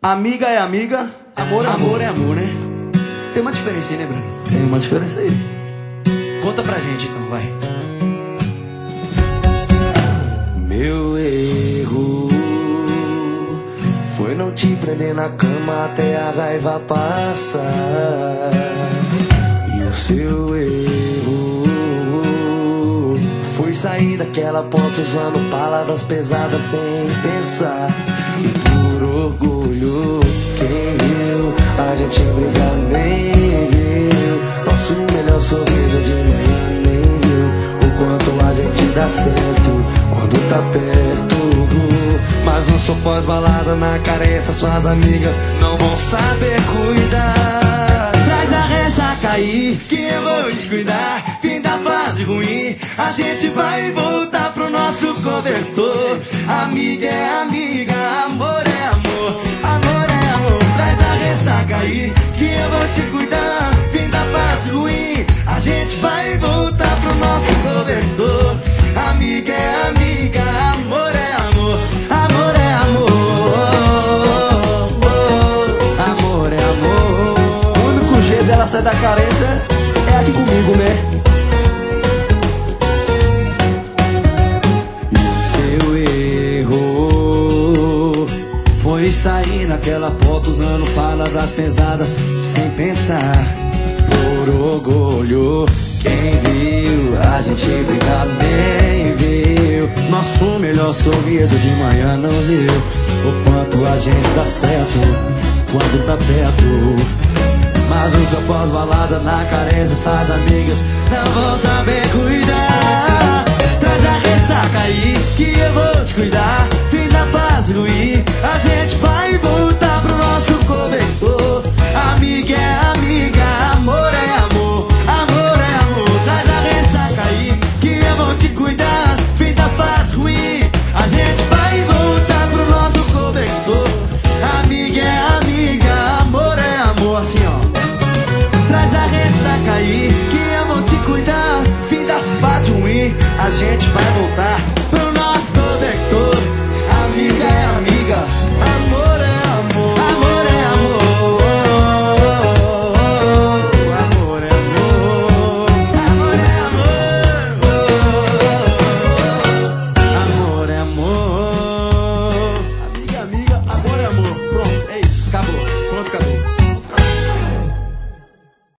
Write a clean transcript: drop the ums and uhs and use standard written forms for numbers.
Amiga é amiga, amor é amor, é amor, né? Tem uma diferença aí, né, Bruno? Tem uma diferença aí. Conta pra gente então, vai. Meu erro foi não te prender na cama até a raiva passar. E o seu erro foi sair daquela porta usando palavras pesadas sem pensar. E por orgulho, quem viu a gente brigar nem viu. Nosso melhor sorriso de manhã nem viu. O quanto a gente dá certo quando tá perto. Mas não sou pós-balada na carência, suas amigas não vão saber cuidar. Traz a ressaca aí, que eu vou te cuidar. Fim da fase ruim, a gente vai voltar pro nosso cobertor. Amiga é amiga, amor é amor, amor é amor. Traz a ressaca aí, que eu vou te cuidar. Fim da fase ruim, a gente vai voltar pro nosso cobertor. Amiga é amiga, amor é amor, amor é amor, amor é amor. O único jeito dela sair da carência é aqui comigo, né? E o seu erro foi sair naquela foto usando palavras pesadas sem pensar. Por orgulho, quem viu a gente brigar nem viu. Nosso melhor sorriso de manhã não viu. O quanto a gente dá certo quando tá perto. Mas o seu pós-balada na carência, essas amigas não vão saber cuidar. Traz a ressaca aí, que eu vou te cuidar. Fim da fase ruim, a gente vai voltar